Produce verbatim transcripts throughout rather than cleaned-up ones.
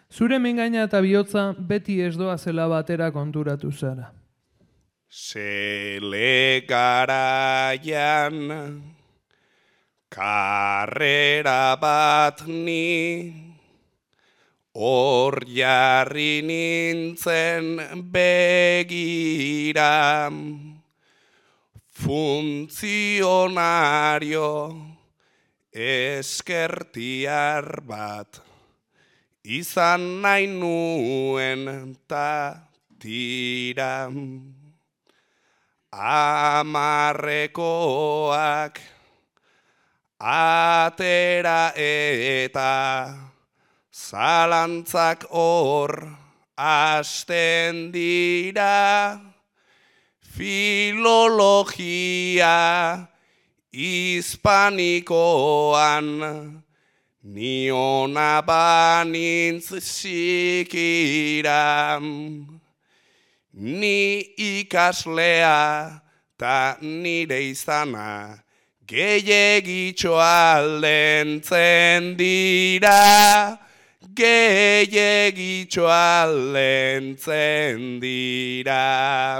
Zure mingaina eta bihotza beti ez doa zela batera konturatu zara. Zele garaian karrera bat ni hor jarri nintzen begira funtzionario eskertiar bat izan nahi nuen ta tira. Amarrekoak atera eta zalantzak hor hasten dira. Filologia hispanikoan niona banintz sikira. Ni ikaslea ta nire izana gehiegitxo aldentzen dira, gehiegitxo aldentzen dira.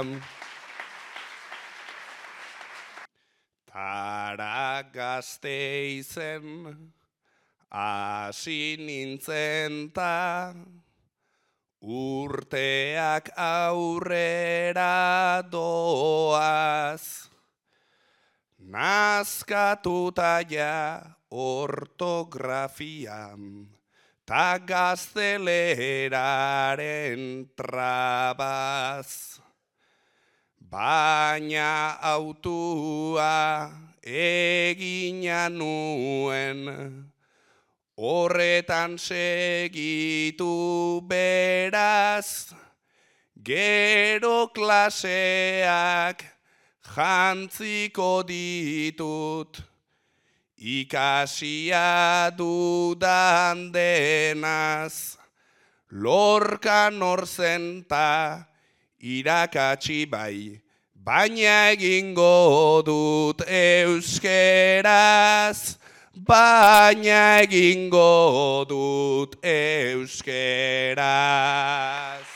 Tara Gasteizen hasi nintzen ta urteak aurrera doaz, nazkatuta ja ortografian, ta gazteleraren trabaz. Baina autua egina nuen, horretan segitu beraz, gero klaseak jantziko ditut, ikasia dudan denaz, Lorca norzenta irakatsi bai, baina egingo dut euskeraz, baina egingo dut euskeraz.